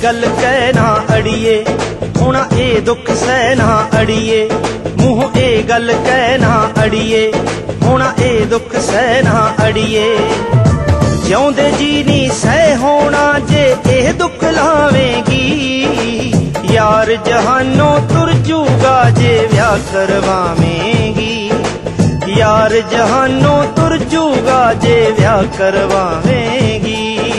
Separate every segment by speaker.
Speaker 1: गल कहना अड़िए, हुण ए दुख सहना अड़िए। मूंह ए गल कहना अड़िए, हुण ए दुख सहना अड़िए। जिउंदे जी नी सह होना जे एह दुख लावेगी, यार जहानों तुर जूगा जे ब्याह करवावेगी। यार जहानों तुर जूगा जे ब्याह करवावेगी।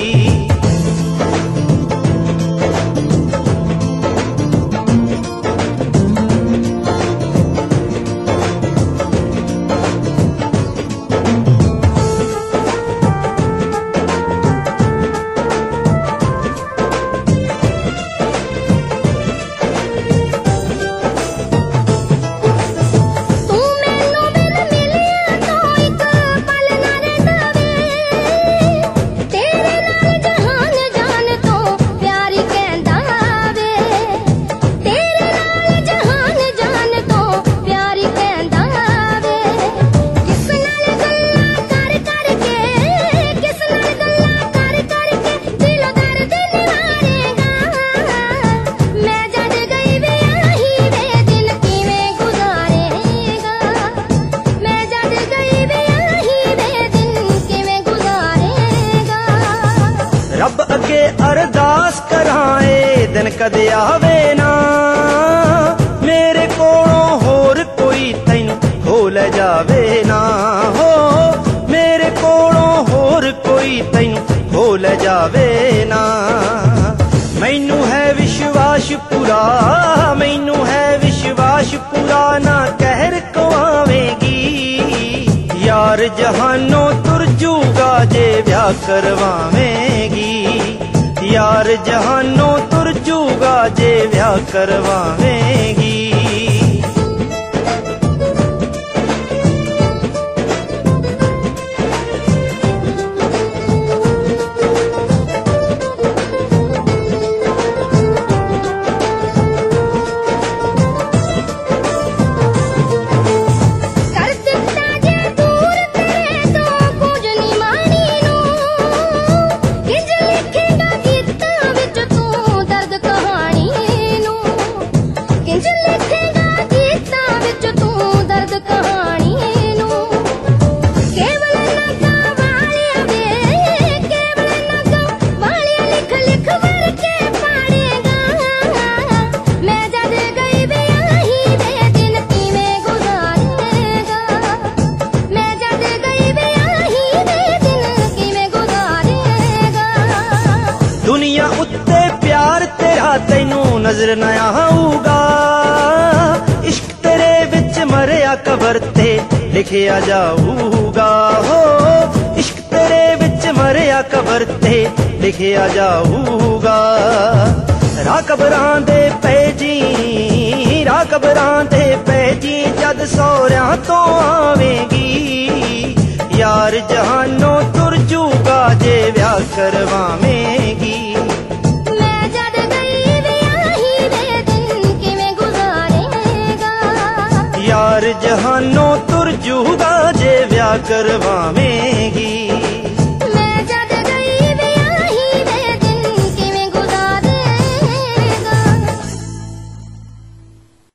Speaker 1: रब अगे अरदास कराए दिन कदे आवे ना, मेरे कोलों होर कोई तैनू हो ले जावे ना। हो मेरे कोलों होर कोई तैनू हो ले जावे ना। मैनू है विश्वास पूरा, मैनू है विश्वास पूरा, ना कहर कवावेगी। यार जहानों तुर जूगा जे ब्याह करवावेगी। यार जहानों तुर जूगा जे ब्याह करवावेगी। दुनिया उत्ते प्यार तेरा तैनू नजर न आऊगा। इश्क तेरे विच मरिया कबर ते लिखिया जाऊगा। हो इश्क तेरे विच मरिया कबर ते लिखिया जाऊगा। राह कबरां दे पै जी, राह कबरां दे पै जी, जद सौहरियां तो आवेगी। यार जहानों तुर जूगा जे ब्याह करवावेगी। यार जहानों तुर जूगा जे ब्याह करवावेगी।